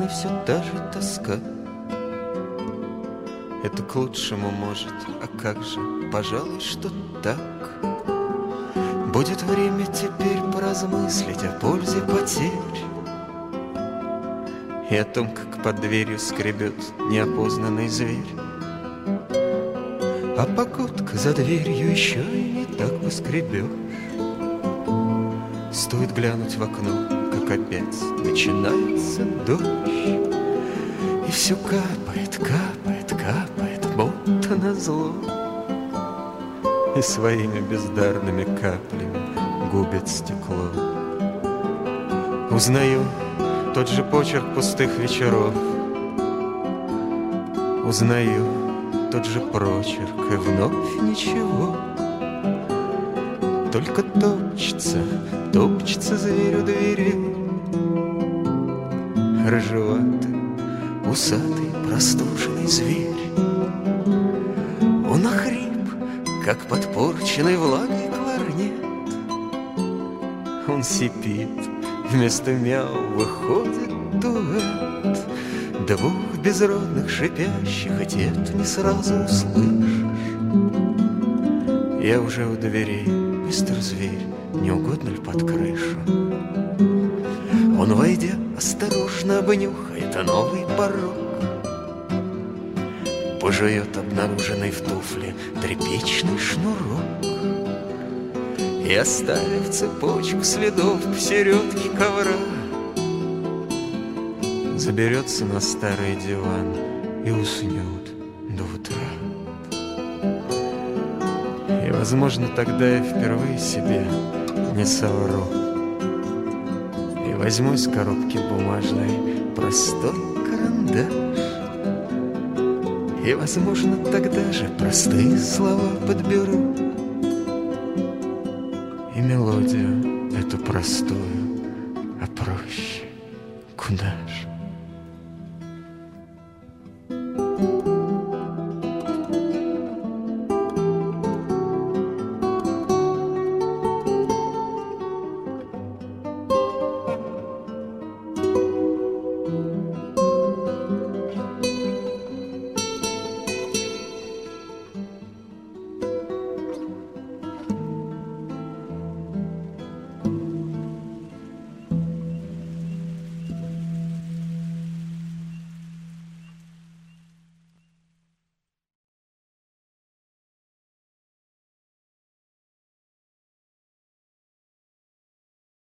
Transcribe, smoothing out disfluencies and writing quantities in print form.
все та же тоска. Это к лучшему может, а как же, пожалуй, что так. Будет время теперь поразмыслить о пользе потерь и о том, как под дверью скребет неопознанный зверь. А погодка за дверью еще и не так поскребешь. Стоит глянуть в окно, как опять начинается дождь, и все капает, капает, капает, будто назло, и своими бездарными каплями губит стекло. Узнаю тот же почерк пустых вечеров, узнаю тот же прочерк, и вновь ничего. Только топчется, топчется зверь у двери, рыжеватый, усатый, простуженный зверь. Он охрип, как подпорченный влагой кларнет. Он сипит, вместо мяу выходит дуэт двух безродных шипящих, и те-то не сразу услышишь. Я уже у дверей, мистер Зверь, не угодно ли под крышу? Он, войдя, осторожно обнюхает новый порог, пожует обнаруженный в туфле тряпичный шнурок и, оставив цепочку следов посередке ковра, заберется на старый диван и уснет до утра. И, возможно, тогда я впервые себе не совру и возьму из коробки бумажной простой карандаш. И, возможно, тогда же простые слова подберу и мелодию эту простую, а проще куда ж.